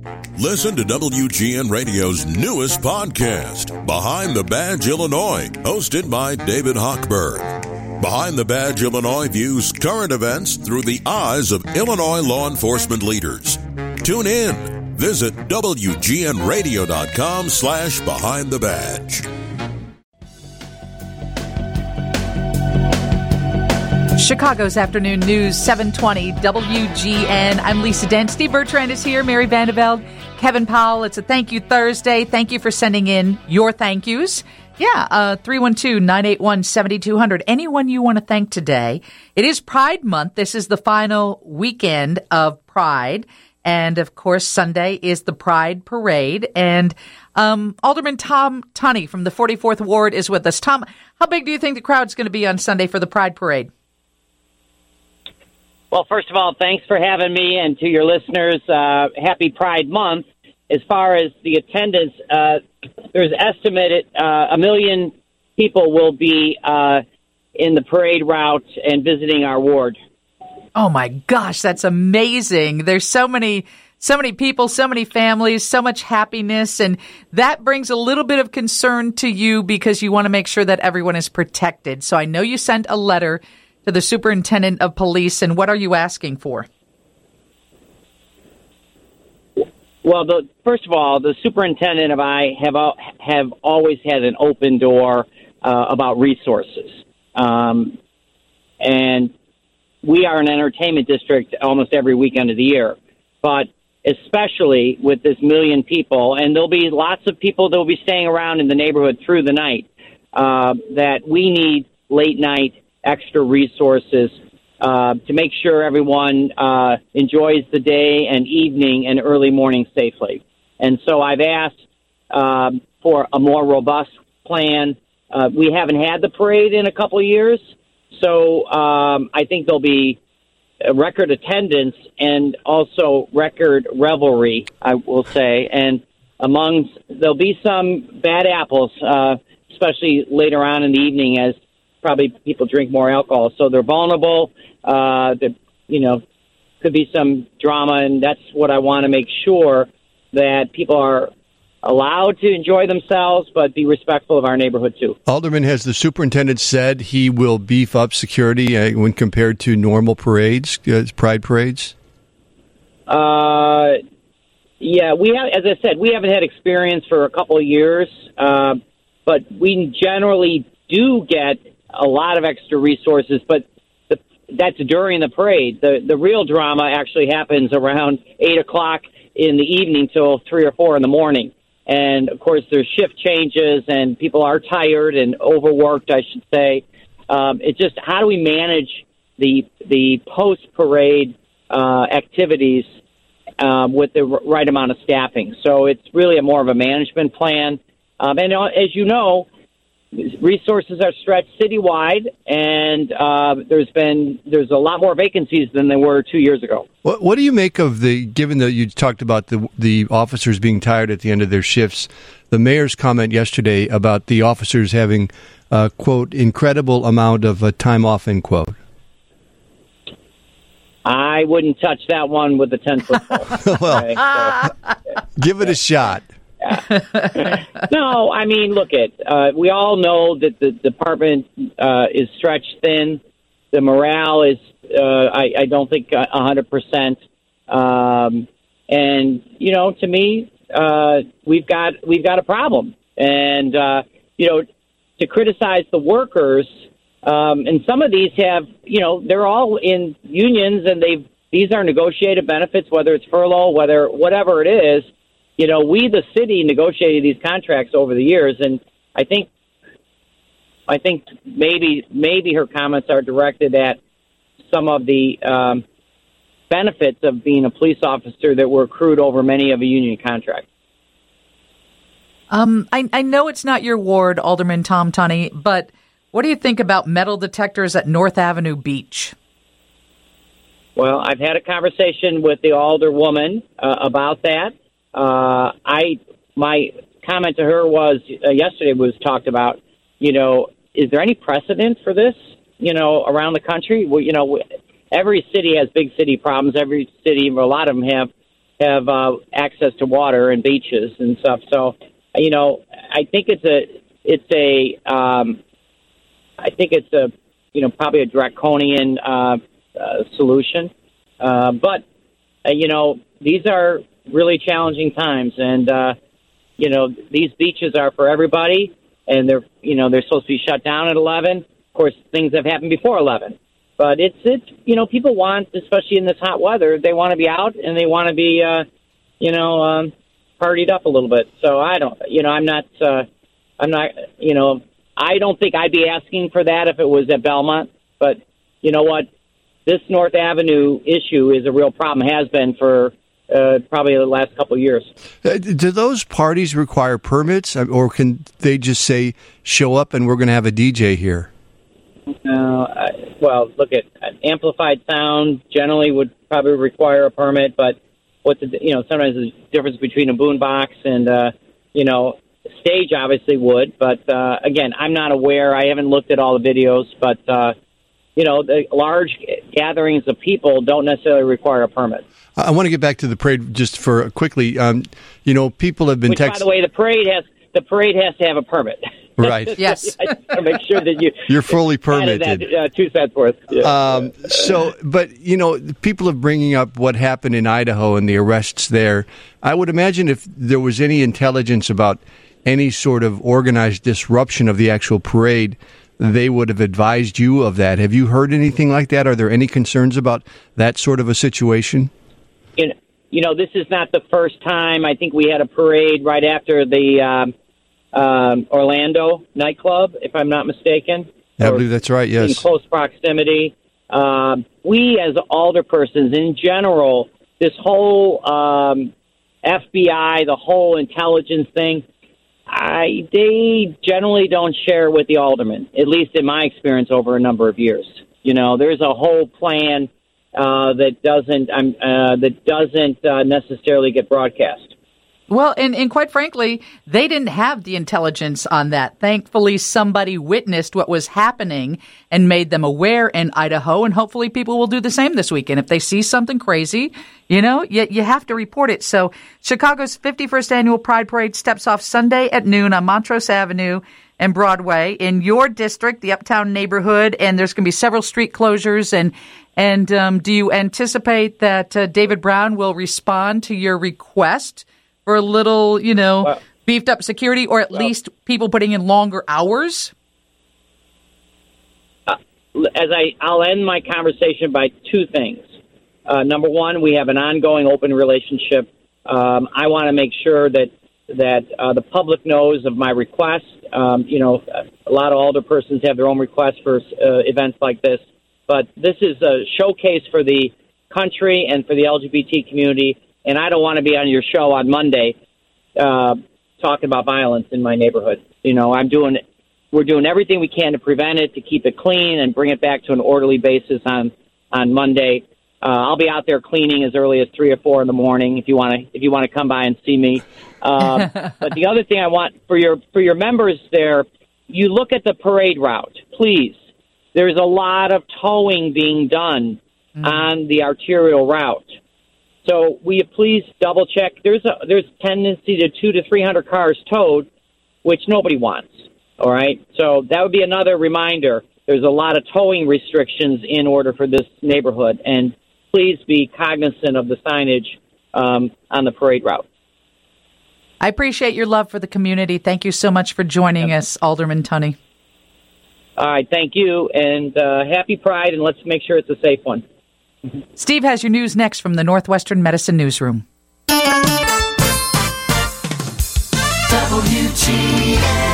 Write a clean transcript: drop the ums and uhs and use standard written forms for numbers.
Listen to WGN Radio's newest podcast, Behind the Badge Illinois, hosted by David Hochberg. Behind the Badge Illinois views current events through the eyes of Illinois law enforcement leaders. Tune in. Visit WGNRadio.com/Behind the Badge. Chicago's Afternoon News, 720 WGN. I'm Lisa Dent. Steve Bertrand is here. Mary Vandeveld, Kevin Powell. It's a Thank You Thursday. Thank you for sending in your thank yous. 312-981-7200. Anyone you want to thank today. It is Pride Month. This is the final weekend of Pride. And, of course, Sunday is the Pride Parade. And Alderman Tom Tunney from the 44th Ward is with us. Tom, how big do you think the crowd's going to be on Sunday for the Pride Parade? Well, first of all, thanks for having me, and to your listeners, happy Pride Month. As far as the attendance, there's estimated 1 million people will be in the parade route and visiting our ward. Oh, my gosh, that's amazing. There's so many people, so many families, so much happiness, and that brings a little bit of concern to you because you want to make sure that everyone is protected. So I know you sent a letter to the superintendent of police, and what are you asking for? Well, first of all, the superintendent and I have always had an open door about resources. And we are an entertainment district almost every weekend of the year. But especially with this 1 million people, and there'll be lots of people that will be staying around in the neighborhood through the night, that we need late-night extra resources to make sure everyone enjoys the day and evening and early morning safely. And so I've asked for a more robust plan. We haven't had the parade in a couple of years, so I think there'll be record attendance and also record revelry, I will say. And there'll be some bad apples, especially later on in the evening as probably people drink more alcohol, so they're vulnerable. Could be some drama, and that's what I want to make sure, that people are allowed to enjoy themselves, but be respectful of our neighborhood, too. Alderman, has the superintendent said he will beef up security when compared to normal parades, pride parades? Yeah, we have, as I said, we haven't had experience for a couple of years, but we generally do get a lot of extra resources, but that's during the parade. The real drama actually happens around 8 o'clock in the evening till 3 or 4 in the morning. And, of course, there's shift changes, and people are tired and overworked, I should say. It's just, how do we manage the post-parade activities with the right amount of staffing? So it's really more of a management plan. And as you know, resources are stretched citywide, and there's a lot more vacancies than there were 2 years ago. What do you make of given that you talked about the officers being tired at the end of their shifts, the mayor's comment yesterday about the officers having, quote, incredible amount of time off, end quote? I wouldn't touch that one with a 10-foot pole. Well, okay, so, give it a shot. No, I mean, look we all know that the department is stretched thin. The morale is, I don't think 100%. And to me, we've got a problem. And to criticize the workers, and some of these have, they're all in unions, and these are negotiated benefits, whether it's furlough, whatever it is. We, the city, negotiated these contracts over the years, and I think maybe her comments are directed at some of the benefits of being a police officer that were accrued over many of a union contract. I know it's not your ward, Alderman Tom Tunney, but what do you think about metal detectors at North Avenue Beach? Well, I've had a conversation with the alderwoman about that. My comment to her was yesterday was talked about, is there any precedent for this, around the country? Well, every city has big city problems. Every city, a lot of them have have access to water and beaches and stuff. So, I think it's probably a draconian solution. But these are really challenging times, and these beaches are for everybody, and they're supposed to be shut down at 11. Of course, things have happened before 11, but it's people want, especially in this hot weather, they want to be out and they want to be partied up a little bit. So I don't think I'd be asking for that if it was at Belmont, but you know what? This North Avenue issue is a real problem, has been for probably the last couple of years. Do those parties require permits, or can they just say, show up and we're going to have a DJ here? Well, look at amplified sound generally would probably require a permit, but sometimes there's a difference between a boombox and, stage obviously would. But, again, I'm not aware. I haven't looked at all the videos, but, the large gatherings of people don't necessarily require a permit. I want to get back to the parade just for quickly. People have been by the way, the parade has to have a permit. Right. Yes. I just want to make sure that you're fully permitted. That, 2 cents worth. Yeah. But people are bringing up what happened in Idaho and the arrests there. I would imagine if there was any intelligence about any sort of organized disruption of the actual parade, they would have advised you of that. Have you heard anything like that? Are there any concerns about that sort of a situation? This is not the first time. I think we had a parade right after the Orlando nightclub, if I'm not mistaken. I believe that's right, yes. In close proximity. We, as alderpersons in general, this whole FBI, the whole intelligence thing, they generally don't share with the aldermen, at least in my experience over a number of years. There's a whole plan that doesn't necessarily get broadcast. Well, and quite frankly, they didn't have the intelligence on that. Thankfully, somebody witnessed what was happening and made them aware in Idaho, and hopefully people will do the same this weekend. If they see something crazy, you have to report it. So Chicago's 51st Annual Pride Parade steps off Sunday at noon on Montrose Avenue and Broadway in your district, the Uptown neighborhood, and there's going to be several street closures. And do you anticipate that David Brown will respond to your request for a little, beefed up security, or at least people putting in longer hours? I'll end my conversation by 2 things. Number one, we have an ongoing open relationship. I want to make sure that the public knows of my request. A lot of alderpersons have their own requests for events like this, but this is a showcase for the country and for the LGBT community. And I don't want to be on your show on Monday talking about violence in my neighborhood. We're doing everything we can to prevent it, to keep it clean and bring it back to an orderly basis on Monday. I'll be out there cleaning as early as 3 or 4 in the morning if you want to come by and see me. But the other thing I want for your members there, you look at the parade route, please. There's a lot of towing being done on the arterial route. So will you please double check? There's tendency to 200 to 300 cars towed, which nobody wants. All right. So that would be another reminder. There's a lot of towing restrictions in order for this neighborhood, and please be cognizant of the signage on the parade route. I appreciate your love for the community. Thank you so much for joining us, Alderman Tunney. All right. Thank you, and happy Pride, and let's make sure it's a safe one. Steve has your news next from the Northwestern Medicine Newsroom. WGN.